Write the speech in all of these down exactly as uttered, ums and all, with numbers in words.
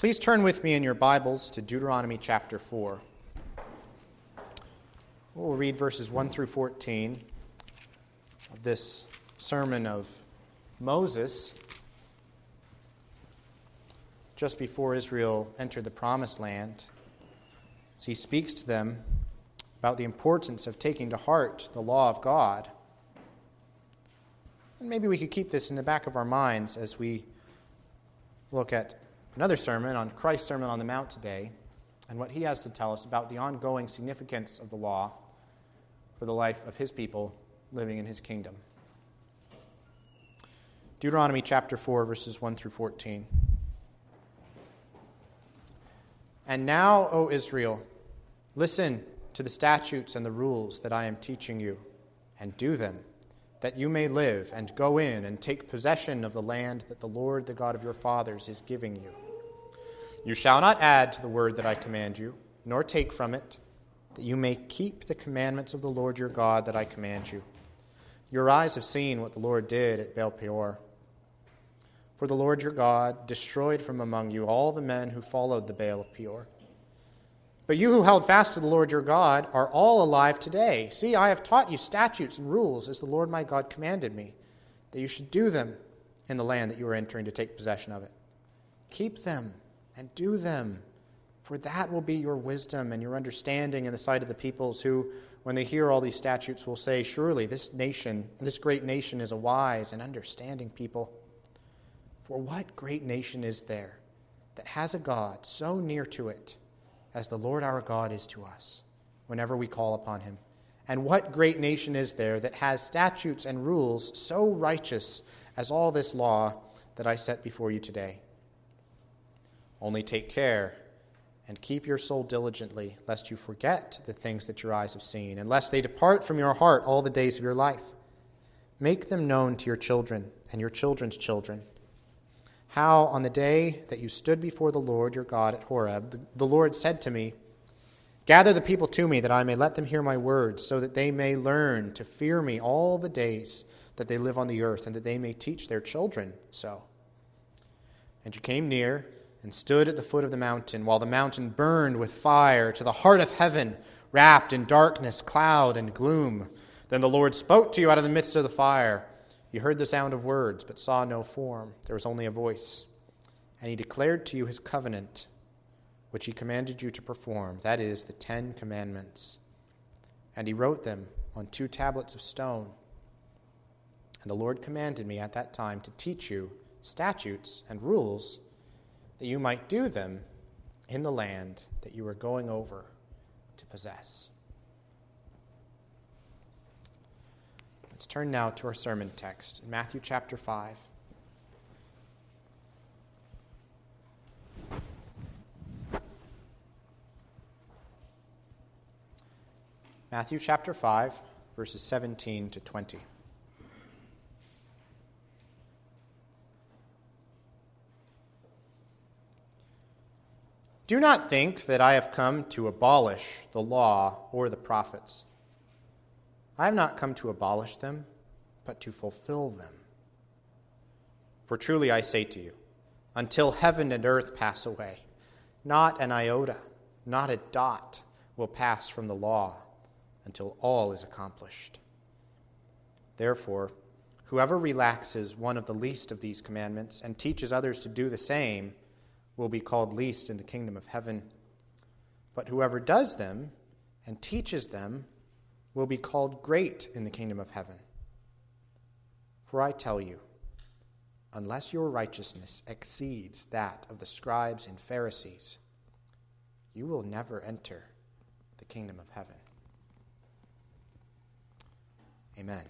Please turn with me in your Bibles to Deuteronomy chapter four. We'll read verses one through fourteen of this sermon of Moses just before Israel entered the Promised Land. As he speaks to them about the importance of taking to heart the law of God. And maybe we could keep this in the back of our minds as we look at another sermon on Christ's Sermon on the Mount today and what he has to tell us about the ongoing significance of the law for the life of his people living in his kingdom. Deuteronomy chapter four, verses one through fourteen. And now, O Israel, listen to the statutes and the rules that I am teaching you, and do them, that you may live and go in and take possession of the land that the Lord, the God of your fathers, is giving you. You shall not add to the word that I command you, nor take from it, that you may keep the commandments of the Lord your God that I command you. Your eyes have seen what the Lord did at Baal Peor. For the Lord your God destroyed from among you all the men who followed the Baal of Peor. But you who held fast to the Lord your God are all alive today. See, I have taught you statutes and rules as the Lord my God commanded me, that you should do them in the land that you are entering to take possession of it. Keep them and do them, for that will be your wisdom and your understanding in the sight of the peoples who, when they hear all these statutes, will say, surely this nation, this great nation is a wise and understanding people. For what great nation is there that has a God so near to it as the Lord our God is to us whenever we call upon him? And what great nation is there that has statutes and rules so righteous as all this law that I set before you today? Only take care and keep your soul diligently, lest you forget the things that your eyes have seen, and lest they depart from your heart all the days of your life. Make them known to your children and your children's children, how on the day that you stood before the Lord your God at Horeb, the, the Lord said to me, gather the people to me, that I may let them hear my words, so that they may learn to fear me all the days that they live on the earth, and that they may teach their children so. And you came near and stood at the foot of the mountain, while the mountain burned with fire to the heart of heaven, wrapped in darkness, cloud, and gloom. Then the Lord spoke to you out of the midst of the fire. You heard the sound of words, but saw no form. There was only a voice. And he declared to you his covenant, which he commanded you to perform, that is, the Ten Commandments. And he wrote them on two tablets of stone. And the Lord commanded me at that time to teach you statutes and rules, that you might do them in the land that you are going over to possess. Let's turn now to our sermon text in Matthew chapter five. Matthew chapter five, verses seventeen to twenty. Do not think that I have come to abolish the law or the prophets. I have not come to abolish them, but to fulfill them. For truly I say to you, until heaven and earth pass away, not an iota, not a dot will pass from the law until all is accomplished. Therefore, whoever relaxes one of the least of these commandments and teaches others to do the same will be called least in the kingdom of heaven. But whoever does them and teaches them will be called great in the kingdom of heaven. For I tell you, unless your righteousness exceeds that of the scribes and Pharisees, you will never enter the kingdom of heaven. Amen.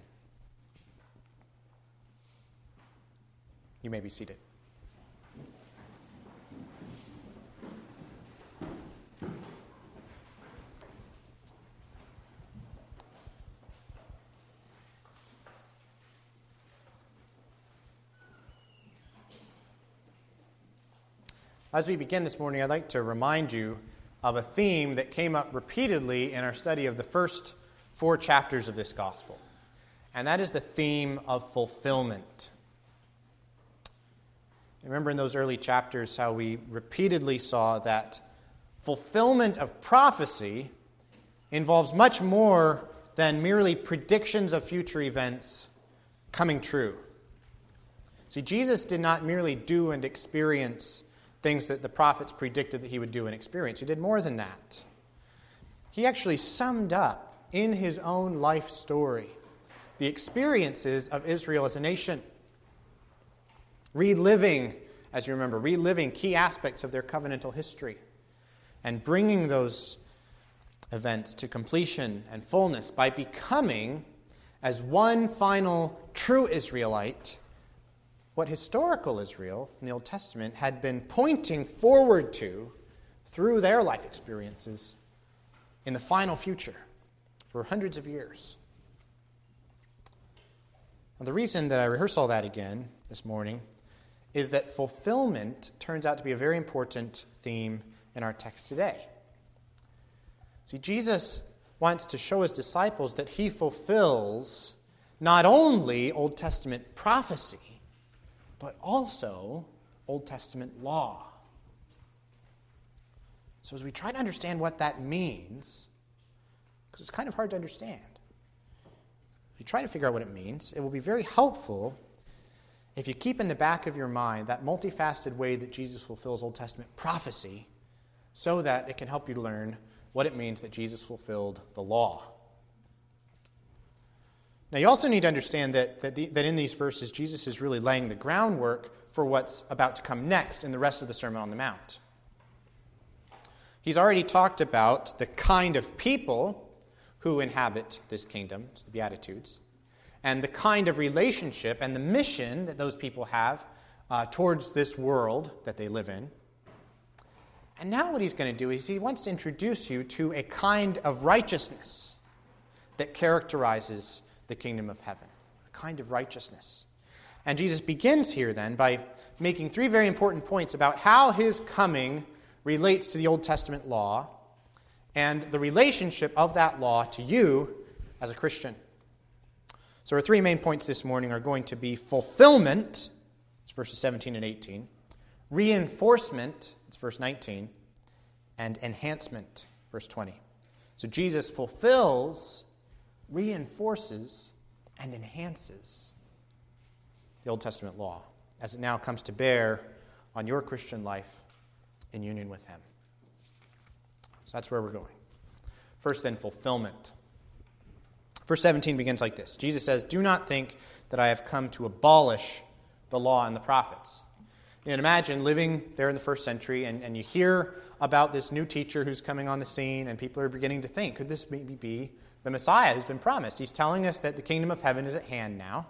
You may be seated. As we begin this morning, I'd like to remind you of a theme that came up repeatedly in our study of the first four chapters of this gospel. And that is the theme of fulfillment. Remember in those early chapters how we repeatedly saw that fulfillment of prophecy involves much more than merely predictions of future events coming true. See, Jesus did not merely do and experience things that the prophets predicted that he would do and experience. He did more than that. He actually summed up in his own life story the experiences of Israel as a nation, reliving, as you remember, reliving key aspects of their covenantal history and bringing those events to completion and fullness by becoming, as one final true Israelite, what historical Israel in the Old Testament had been pointing forward to through their life experiences in the final future for hundreds of years. Now, the reason that I rehearse all that again this morning is that fulfillment turns out to be a very important theme in our text today. See, Jesus wants to show his disciples that he fulfills not only Old Testament prophecy, but also Old Testament law. So as we try to understand what that means, because it's kind of hard to understand, if you try to figure out what it means, it will be very helpful if you keep in the back of your mind that multifaceted way that Jesus fulfills Old Testament prophecy, so that it can help you learn what it means that Jesus fulfilled the law. Now, you also need to understand that, that, the, that in these verses, Jesus is really laying the groundwork for what's about to come next in the rest of the Sermon on the Mount. He's already talked about the kind of people who inhabit this kingdom, it's the Beatitudes, and the kind of relationship and the mission that those people have uh, towards this world that they live in. And now what he's going to do is he wants to introduce you to a kind of righteousness that characterizes the kingdom of heaven, a kind of righteousness. And Jesus begins here then by making three very important points about how his coming relates to the Old Testament law and the relationship of that law to you as a Christian. So our three main points this morning are going to be fulfillment, it's verses seventeen and eighteen, reinforcement, it's verse nineteen, and enhancement, verse twenty. So Jesus fulfills, reinforces, and enhances the Old Testament law as it now comes to bear on your Christian life in union with him. So that's where we're going. First, then, fulfillment. Verse seventeen begins like this. Jesus says, "Do not think that I have come to abolish the law and the prophets." You can imagine living there in the first century, and, and you hear about this new teacher who's coming on the scene, and people are beginning to think, could this maybe be the Messiah who's been promised? He's telling us that the kingdom of heaven is at hand now.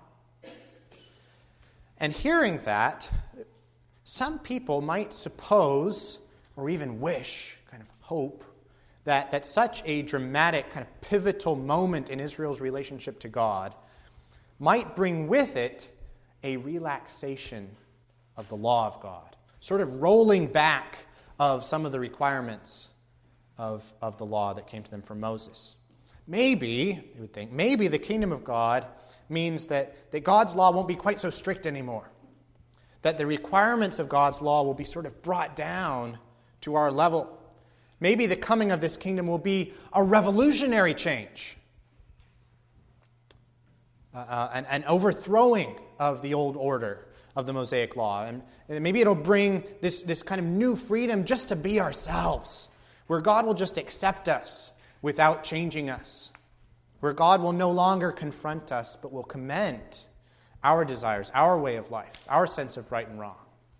And hearing that, some people might suppose, or even wish, kind of hope, that, that such a dramatic, kind of pivotal moment in Israel's relationship to God might bring with it a relaxation of the law of God, sort of rolling back of some of the requirements of, of the law that came to them from Moses. Maybe, they would think, maybe the kingdom of God means that, that God's law won't be quite so strict anymore, that the requirements of God's law will be sort of brought down to our level. Maybe the coming of this kingdom will be a revolutionary change, uh, uh, an, an overthrowing of the old order of the Mosaic law. And, and maybe it'll bring this, this kind of new freedom just to be ourselves, where God will just accept us without changing us, where God will no longer confront us, but will commend our desires, our way of life, our sense of right and wrong.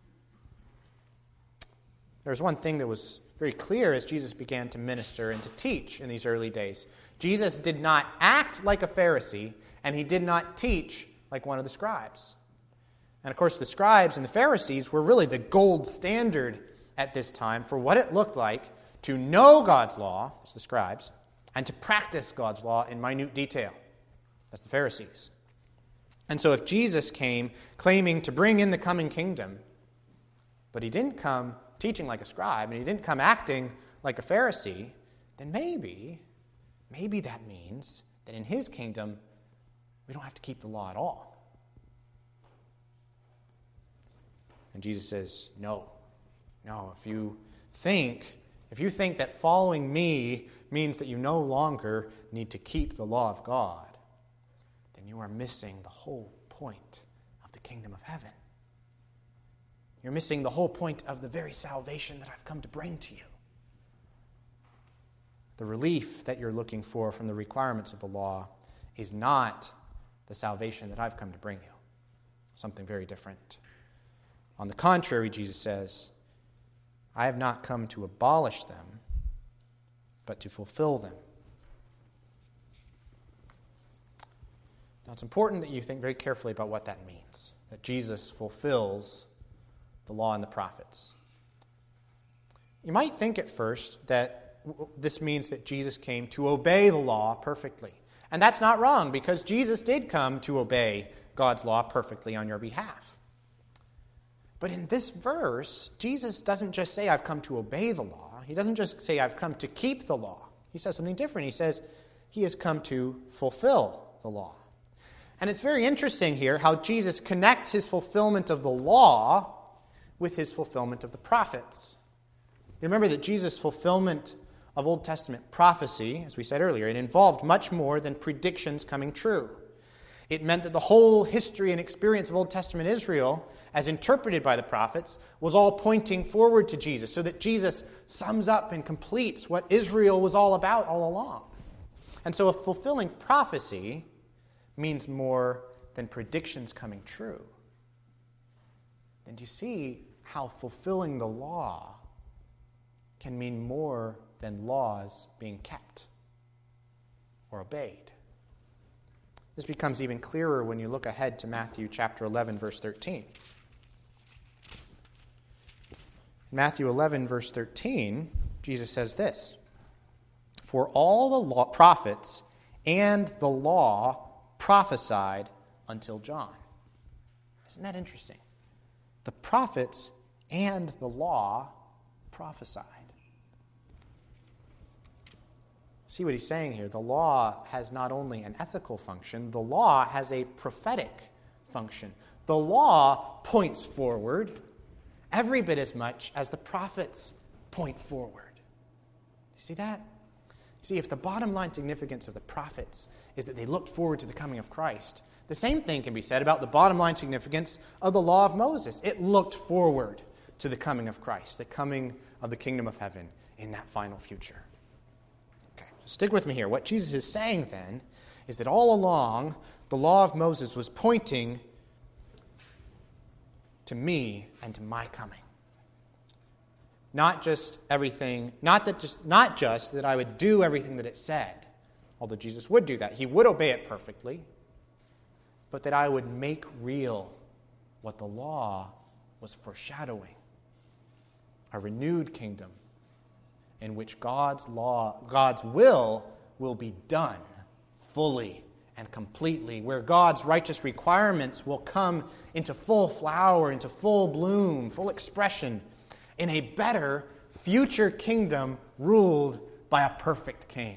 There's one thing that was very clear as Jesus began to minister and to teach in these early days. Jesus did not act like a Pharisee, and he did not teach like one of the scribes. And of course, the scribes and the Pharisees were really the gold standard at this time for what it looked like to know God's law, as the scribes, and to practice God's law in minute detail. That's the Pharisees. And so if Jesus came claiming to bring in the coming kingdom, but he didn't come teaching like a scribe, and he didn't come acting like a Pharisee, then maybe, maybe that means that in his kingdom, we don't have to keep the law at all. And Jesus says, no. No, if you think, if you think that following me means that you no longer need to keep the law of God, then you are missing the whole point of the kingdom of heaven. You're missing the whole point of the very salvation that I've come to bring to you. The relief that you're looking for from the requirements of the law is not the salvation that I've come to bring you. Something very different. On the contrary, Jesus says, I have not come to abolish them, but to fulfill them. Now, it's important that you think very carefully about what that means, that Jesus fulfills the law and the prophets. You might think at first that this means that Jesus came to obey the law perfectly. And that's not wrong, because Jesus did come to obey God's law perfectly on your behalf. But in this verse, Jesus doesn't just say, I've come to obey the law. He doesn't just say, I've come to keep the law. He says something different. He says, he has come to fulfill the law. And it's very interesting here how Jesus connects his fulfillment of the law with his fulfillment of the prophets. Remember that Jesus' fulfillment of Old Testament prophecy, as we said earlier, it involved much more than predictions coming true. It meant that the whole history and experience of Old Testament Israel, as interpreted by the prophets, was all pointing forward to Jesus, so that Jesus sums up and completes what Israel was all about all along. And so if fulfilling prophecy means more than predictions coming true, then do you see how fulfilling the law can mean more than laws being kept or obeyed? This becomes even clearer when you look ahead to Matthew chapter eleven, verse thirteen. In Matthew eleven, verse thirteen, Jesus says this, "For all the law, prophets and the law prophesied until John." Isn't that interesting? The prophets and the law prophesied. See what he's saying here. The law has not only an ethical function, the law has a prophetic function. The law points forward every bit as much as the prophets point forward. You see that? You see, if the bottom line significance of the prophets is that they looked forward to the coming of Christ, the same thing can be said about the bottom line significance of the law of Moses. It looked forward to the coming of Christ, the coming of the kingdom of heaven in that final future. Okay, so stick with me here. What Jesus is saying then is that all along the law of Moses was pointing to me and to my coming. Not just everything, not that just not just that I would do everything that it said, although Jesus would do that. He would obey it perfectly, but that I would make real what the law was foreshadowing. A renewed kingdom in which God's law, God's will will be done fully and completely, where God's righteous requirements will come into full flower, into full bloom, full expression, in a better future kingdom ruled by a perfect king.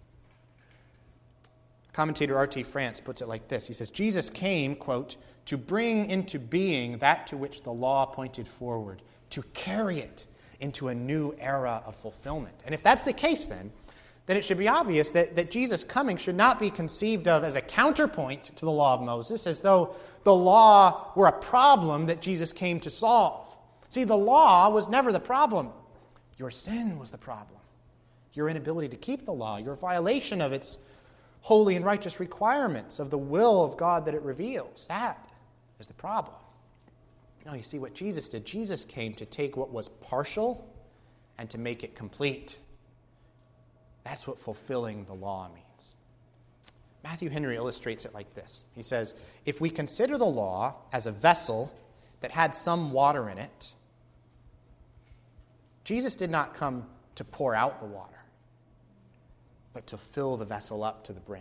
Commentator R T France puts it like this. He says, Jesus came, quote, to bring into being that to which the law pointed forward, to carry it into a new era of fulfillment. And if that's the case, then, then it should be obvious that, that Jesus' coming should not be conceived of as a counterpoint to the law of Moses, as though the law were a problem that Jesus came to solve. See, the law was never the problem. Your sin was the problem. Your inability to keep the law, your violation of its holy and righteous requirements, of the will of God that it reveals. That is the problem. No, you see what Jesus did. Jesus came to take what was partial and to make it complete. That's what fulfilling the law means. Matthew Henry illustrates it like this. He says, if we consider the law as a vessel that had some water in it, Jesus did not come to pour out the water, but to fill the vessel up to the brim.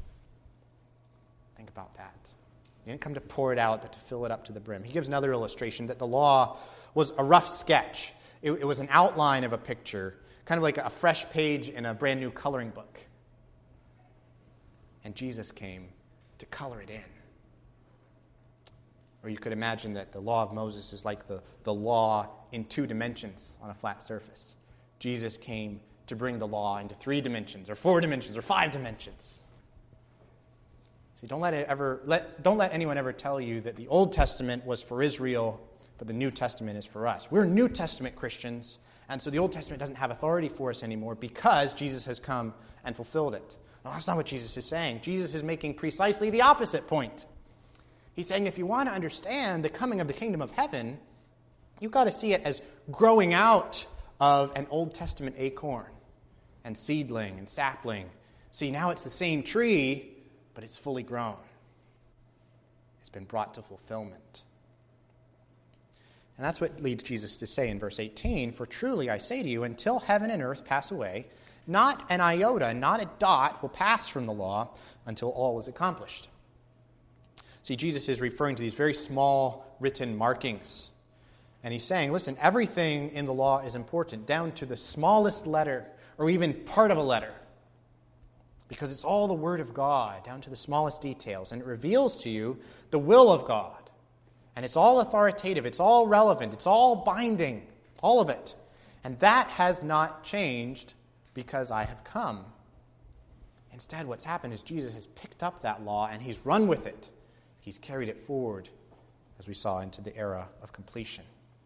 Think about that. He didn't come to pour it out, but to fill it up to the brim. He gives another illustration that the law was a rough sketch. It, it was an outline of a picture, kind of like a fresh page in a brand new coloring book. And Jesus came to color it in. Or you could imagine that the law of Moses is like the, the law in two dimensions on a flat surface. Jesus came to bring the law into three dimensions, or four dimensions, or five dimensions. See, don't let it ever let don't let anyone ever tell you that the Old Testament was for Israel, but the New Testament is for us. We're New Testament Christians, and so the Old Testament doesn't have authority for us anymore because Jesus has come and fulfilled it. No, that's not what Jesus is saying. Jesus is making precisely the opposite point. He's saying if you want to understand the coming of the kingdom of heaven, you've got to see it as growing out of an Old Testament acorn and seedling and sapling. See, now it's the same tree, but it's fully grown. It's been brought to fulfillment. And that's what leads Jesus to say in verse eighteen, "For truly I say to you, until heaven and earth pass away, not an iota, not a dot will pass from the law until all is accomplished." See, Jesus is referring to these very small written markings. And he's saying, listen, everything in the law is important, down to the smallest letter, or even part of a letter. Because it's all the Word of God, down to the smallest details. And it reveals to you the will of God. And it's all authoritative, it's all relevant, it's all binding, all of it. And that has not changed because I have come. Instead, what's happened is Jesus has picked up that law and he's run with it. He's carried it forward, as we saw, into the era of completion.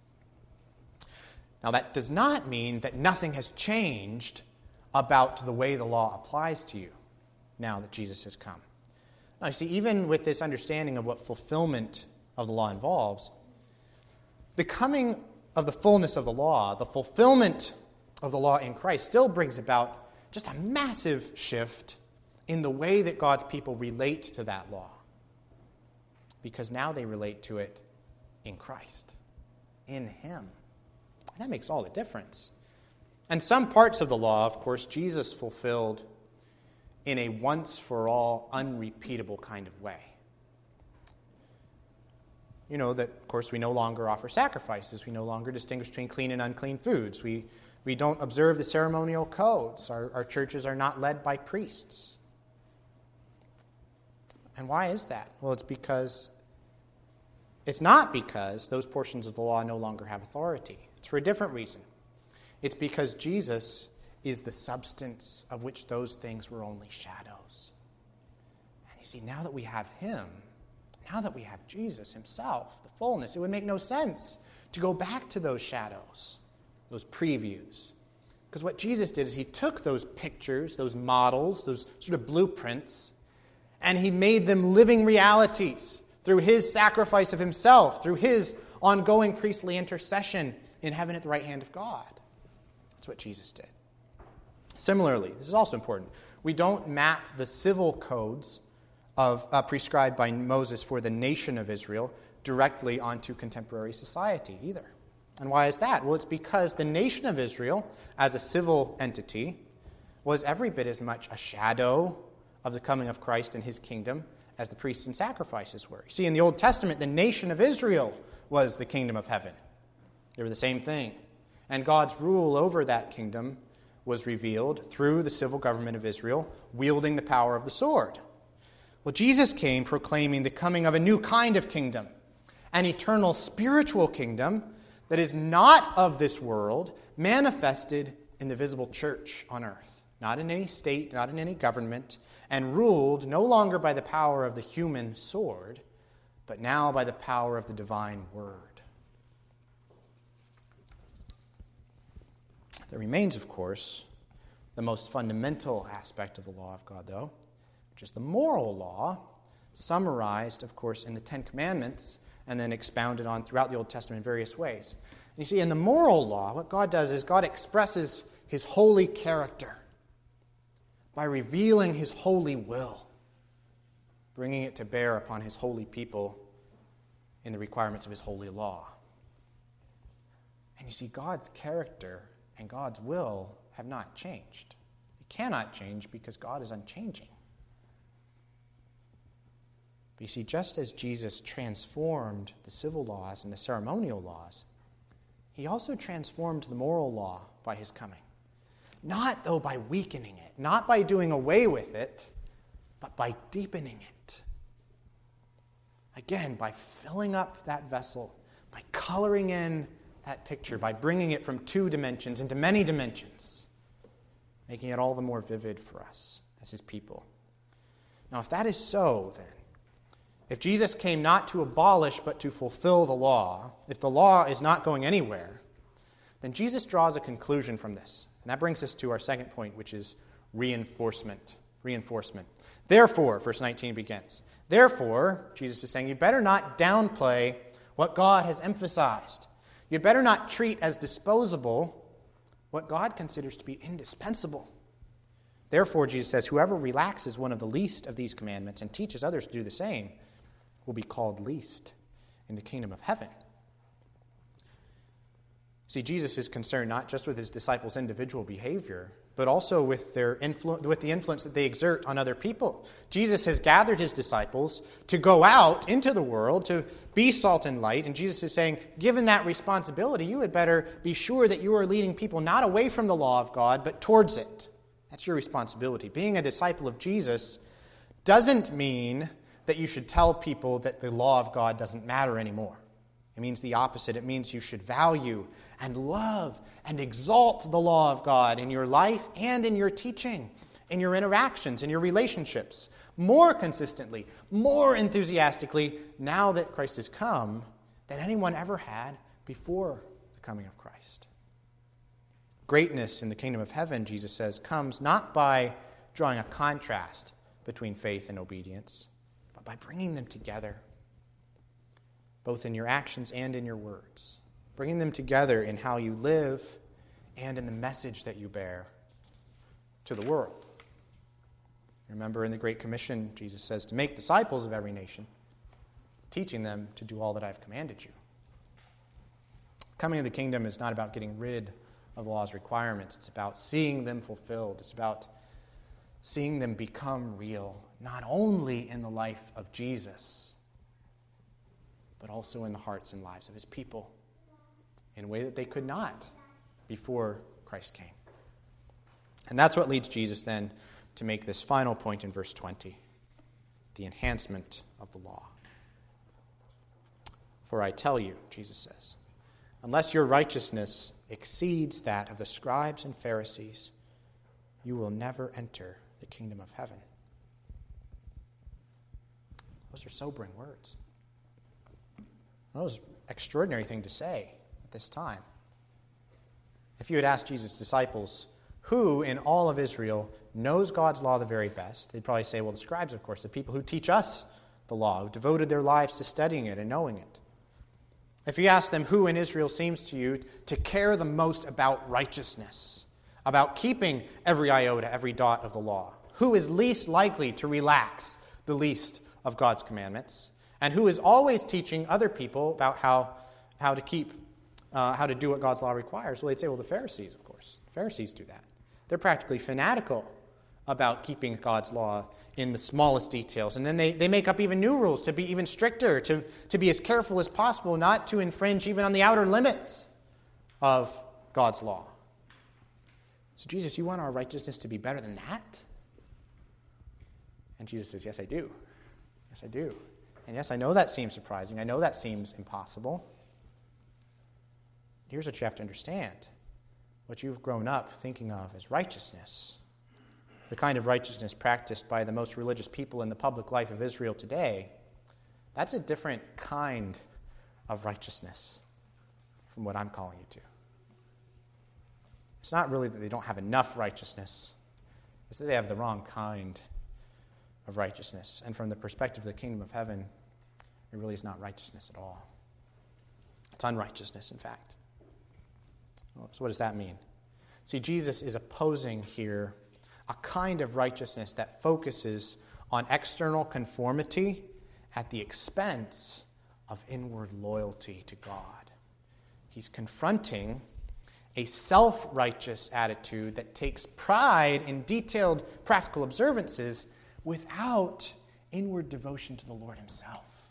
Now, that does not mean that nothing has changed about the way the law applies to you now that Jesus has come. Now, you see, even with this understanding of what fulfillment of the law involves, the coming of the fullness of the law, the fulfillment of the law in Christ, still brings about just a massive shift in the way that God's people relate to that law. Because now they relate to it in Christ, in Him. And that makes all the difference. And some parts of the law, of course, Jesus fulfilled in a once-for-all, unrepeatable kind of way. You know that, of course, we no longer offer sacrifices. We no longer distinguish between clean and unclean foods. We, we don't observe the ceremonial codes. Our, our churches are not led by priests. And why is that? Well, it's because, it's not because those portions of the law no longer have authority. It's for a different reason. It's because Jesus is the substance of which those things were only shadows. And you see, now that we have Him, now that we have Jesus Himself, the fullness, it would make no sense to go back to those shadows, those previews. Because what Jesus did is He took those pictures, those models, those sort of blueprints, and He made them living realities through His sacrifice of Himself, through His ongoing priestly intercession in heaven at the right hand of God. That's what Jesus did. Similarly, this is also important, we don't map the civil codes of uh, prescribed by Moses for the nation of Israel directly onto contemporary society either. And why is that? Well, it's because the nation of Israel, as a civil entity, was every bit as much a shadow of the coming of Christ and His kingdom as the priests and sacrifices were. You see, in the Old Testament, the nation of Israel was the kingdom of heaven. They were the same thing. And God's rule over that kingdom was revealed through the civil government of Israel, wielding the power of the sword. Well, Jesus came proclaiming the coming of a new kind of kingdom, an eternal spiritual kingdom that is not of this world, manifested in the visible church on earth, not in any state, not in any government, and ruled no longer by the power of the human sword, but now by the power of the divine word. There remains, of course, the most fundamental aspect of the law of God, though, which is the moral law, summarized, of course, in the Ten Commandments and then expounded on throughout the Old Testament in various ways. And you see, in the moral law, what God does is God expresses His holy character by revealing His holy will, bringing it to bear upon His holy people in the requirements of His holy law. And you see, God's character and God's will have not changed. It cannot change because God is unchanging. But you see, just as Jesus transformed the civil laws and the ceremonial laws, He also transformed the moral law by His coming. Not, though, by weakening it, not by doing away with it, but by deepening it. Again, by filling up that vessel, by coloring in that picture, by bringing it from two dimensions into many dimensions, making it all the more vivid for us as his people. Now, if that is so, then, if Jesus came not to abolish but to fulfill the law, if the law is not going anywhere, then Jesus draws a conclusion from this. And that brings us to our second point, which is reinforcement. Reinforcement. Therefore, verse nineteen begins, therefore, Jesus is saying, you better not downplay what God has emphasized. You better not treat as disposable what God considers to be indispensable. Therefore, Jesus says, whoever relaxes one of the least of these commandments and teaches others to do the same will be called least in the kingdom of heaven. See, Jesus is concerned not just with his disciples' individual behavior, but also with their influ- with the influence that they exert on other people. Jesus has gathered his disciples to go out into the world, to be salt and light, and Jesus is saying, given that responsibility, you had better be sure that you are leading people not away from the law of God, but towards it. That's your responsibility. Being a disciple of Jesus doesn't mean that you should tell people that the law of God doesn't matter anymore. It means the opposite. It means you should value and love and exalt the law of God in your life and in your teaching, in your interactions, in your relationships, more consistently, more enthusiastically, now that Christ has come, than anyone ever had before the coming of Christ. Greatness in the kingdom of heaven, Jesus says, comes not by drawing a contrast between faith and obedience, but by bringing them together, both in your actions and in your words. Bringing them together in how you live and in the message that you bear to the world. Remember in the Great Commission, Jesus says to make disciples of every nation, teaching them to do all that I've commanded you. Coming of the kingdom is not about getting rid of the law's requirements. It's about seeing them fulfilled. It's about seeing them become real, not only in the life of Jesus, but also in the hearts and lives of his people in a way that they could not before Christ came. And that's what leads Jesus then to make this final point in verse twenty, the enhancement of the law. For I tell you, Jesus says, unless your righteousness exceeds that of the scribes and Pharisees, you will never enter the kingdom of heaven. Those are sobering words. That was an extraordinary thing to say at this time. If you had asked Jesus' disciples, who in all of Israel knows God's law the very best, they'd probably say, well, the scribes, of course, the people who teach us the law, who devoted their lives to studying it and knowing it. If you ask them who in Israel seems to you to care the most about righteousness, about keeping every iota, every dot of the law, who is least likely to relax the least of God's commandments, and who is always teaching other people about how, how to keep, uh, how to do what God's law requires, well, they'd say, well, the Pharisees, of course. The Pharisees do that. They're practically fanatical about keeping God's law in the smallest details. And then they, they make up even new rules to be even stricter, to, to be as careful as possible, not to infringe even on the outer limits of God's law. So Jesus, you want our righteousness to be better than that? And Jesus says, yes, I do. Yes, I do. And yes, I know that seems surprising. I know that seems impossible. Here's what you have to understand. What you've grown up thinking of as righteousness, the kind of righteousness practiced by the most religious people in the public life of Israel today, that's a different kind of righteousness from what I'm calling you to. It's not really that they don't have enough righteousness. It's that they have the wrong kind of righteousness. And from the perspective of the kingdom of heaven, it really is not righteousness at all. It's unrighteousness, in fact. So what does that mean? See, Jesus is opposing here a kind of righteousness that focuses on external conformity at the expense of inward loyalty to God. He's confronting a self-righteous attitude that takes pride in detailed practical observances without inward devotion to the Lord himself.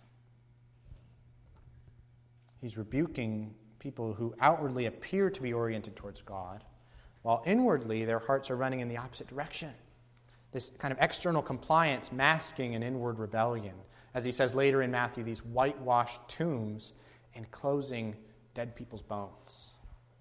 He's rebuking people who outwardly appear to be oriented towards God, while inwardly their hearts are running in the opposite direction. this kind of external compliance masking an inward rebellion. As he says later in Matthew, these whitewashed tombs enclosing dead people's bones.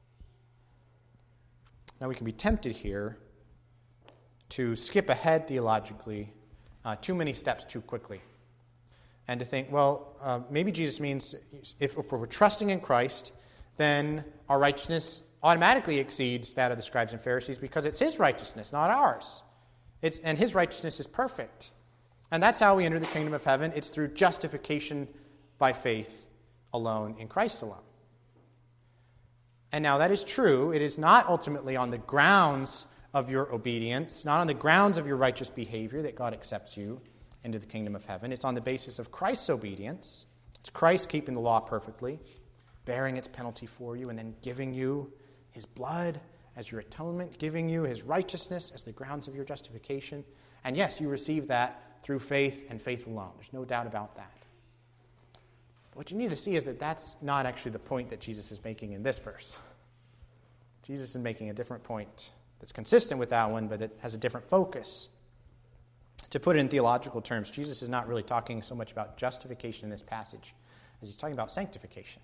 Now we can be tempted here to skip ahead theologically uh, too many steps too quickly. And to think, well, uh, maybe Jesus means if, if we're trusting in Christ, then our righteousness automatically exceeds that of the scribes and Pharisees because it's his righteousness, not ours. It's, and his righteousness is perfect. And that's how we enter the kingdom of heaven. It's through justification by faith alone, in Christ alone. And now that is true. It is not ultimately on the grounds of your obedience, not on the grounds of your righteous behavior that God accepts you into the kingdom of heaven. It's on the basis of Christ's obedience. It's Christ keeping the law perfectly, bearing its penalty for you, and then giving you his blood as your atonement, giving you his righteousness as the grounds of your justification. And yes, you receive that through faith and faith alone. There's no doubt about that. But what you need to see is that that's not actually the point that Jesus is making in this verse. Jesus is making a different point that's consistent with that one, but it has a different focus. To put it in theological terms, Jesus is not really talking so much about justification in this passage as he's talking about sanctification.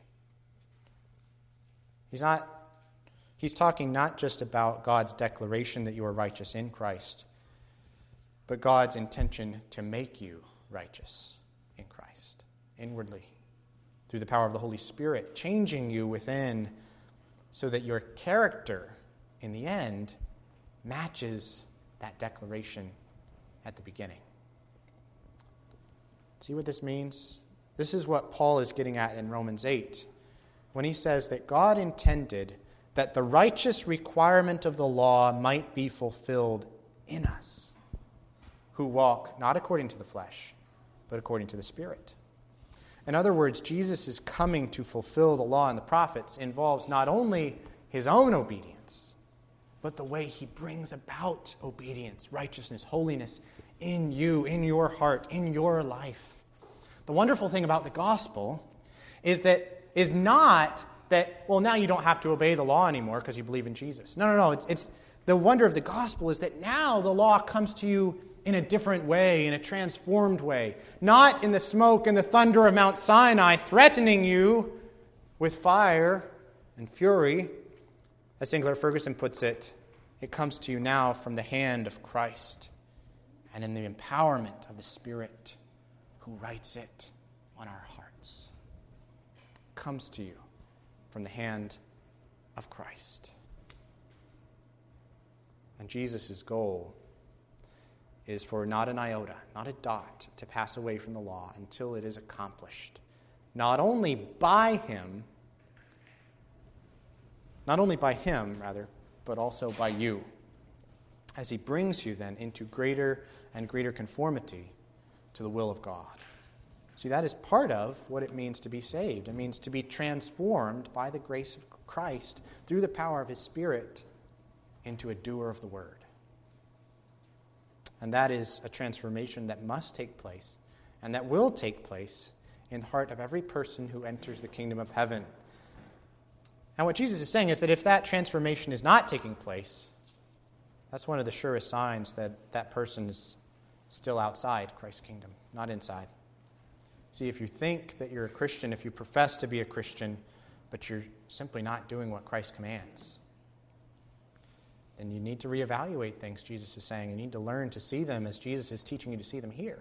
He's not, he's talking not just about God's declaration that you are righteous in Christ, but God's intention to make you righteous in Christ, inwardly, through the power of the Holy Spirit, changing you within so that your character, in the end, matches that declaration at the beginning. See what this means? This is what Paul is getting at in Romans eight, when he says that God intended that the righteous requirement of the law might be fulfilled in us, who walk not according to the flesh, but according to the Spirit. In other words, Jesus' coming to fulfill the law and the prophets involves not only his own obedience, but the way he brings about obedience, righteousness, holiness in you, in your heart, in your life. The wonderful thing about the gospel is that is not that, well, now you don't have to obey the law anymore because you believe in Jesus. No, no, no. It's, it's the wonder of the gospel is that now the law comes to you in a different way, in a transformed way. Not in the smoke and the thunder of Mount Sinai threatening you with fire and fury. As Sinclair Ferguson puts it, it comes to you now from the hand of Christ and in the empowerment of the Spirit who writes it on our hearts. It comes to you from the hand of Christ. And Jesus' goal is for not an iota, not a dot, to pass away from the law until it is accomplished. Not only by him, not only by him, rather, but also by you, as he brings you then into greater and greater conformity to the will of God. See, that is part of what it means to be saved. It means to be transformed by the grace of Christ through the power of his Spirit into a doer of the word. And that is a transformation that must take place and that will take place in the heart of every person who enters the kingdom of heaven. And what Jesus is saying is that if that transformation is not taking place, that's one of the surest signs that that person is still outside Christ's kingdom, not inside. See, if you think that you're a Christian, if you profess to be a Christian, but you're simply not doing what Christ commands, then you need to reevaluate things, Jesus is saying. You need to learn to see them as Jesus is teaching you to see them here.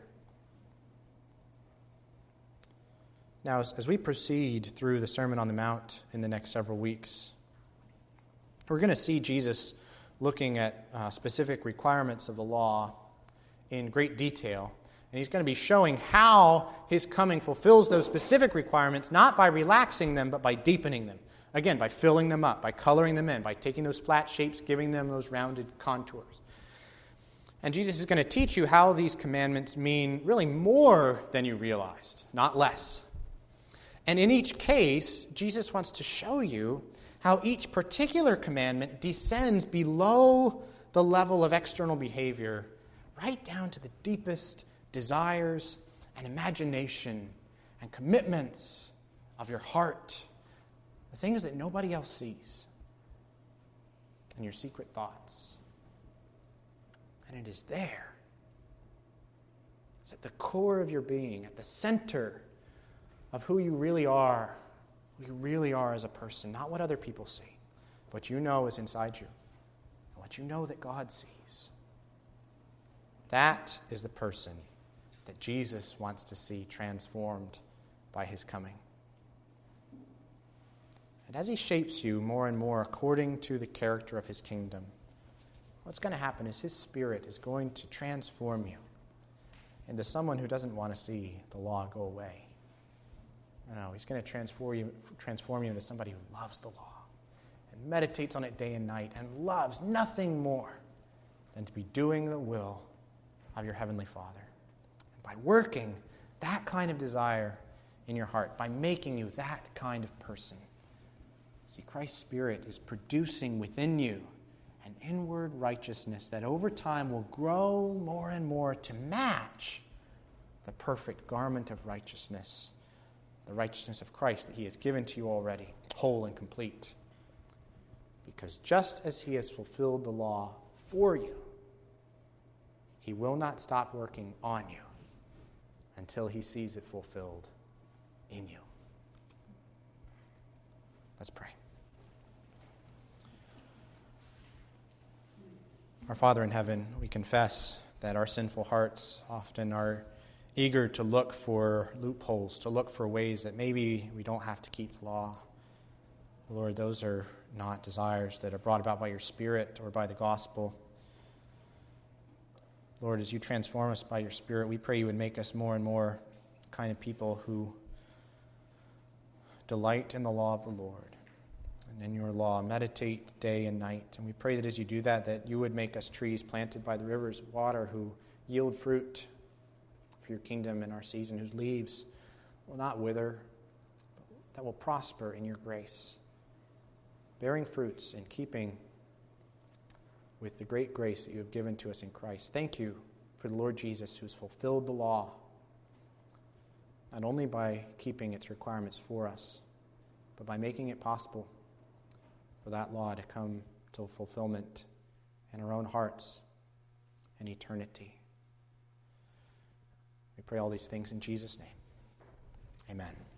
Now, as, as we proceed through the Sermon on the Mount in the next several weeks, we're going to see Jesus looking at uh, specific requirements of the law in great detail. And he's going to be showing how his coming fulfills those specific requirements, not by relaxing them, but by deepening them. Again, by filling them up, by coloring them in, by taking those flat shapes, giving them those rounded contours. And Jesus is going to teach you how these commandments mean really more than you realized, not less. And in each case, Jesus wants to show you how each particular commandment descends below the level of external behavior, right down to the deepest desires and imagination and commitments of your heart, the things that nobody else sees, and your secret thoughts. And it is there It's at the core of your being, at the center of who you really are, who you really are as a person, not what other people see, but what you know is inside you, and what you know that God sees. That is the person that Jesus wants to see transformed by his coming. And as he shapes you more and more according to the character of his kingdom, what's going to happen is his Spirit is going to transform you into someone who doesn't want to see the law go away. No, he's going to transform you, transform you into somebody who loves the law and meditates on it day and night and loves nothing more than to be doing the will of your heavenly Father. And by working that kind of desire in your heart, by making you that kind of person, see, Christ's Spirit is producing within you an inward righteousness that over time will grow more and more to match the perfect garment of righteousness, the righteousness of Christ that he has given to you already, whole and complete. Because just as he has fulfilled the law for you, he will not stop working on you until he sees it fulfilled in you. Let's pray. Our Father in heaven, we confess that our sinful hearts often are eager to look for loopholes, to look for ways that maybe we don't have to keep the law. Lord, those are not desires that are brought about by your Spirit or by the gospel. Lord, as you transform us by your Spirit, we pray you would make us more and more the kind of people who delight in the law of the Lord and in your law, meditate day and night. And we pray that as you do that, that you would make us trees planted by the rivers of water who yield fruit for your kingdom in our season, whose leaves will not wither, but that will prosper in your grace, bearing fruits in keeping with the great grace that you have given to us in Christ. Thank you for the Lord Jesus, who has fulfilled the law, not only by keeping its requirements for us, but by making it possible for that law to come to fulfillment in our own hearts and eternity. We pray all these things in Jesus' name. Amen.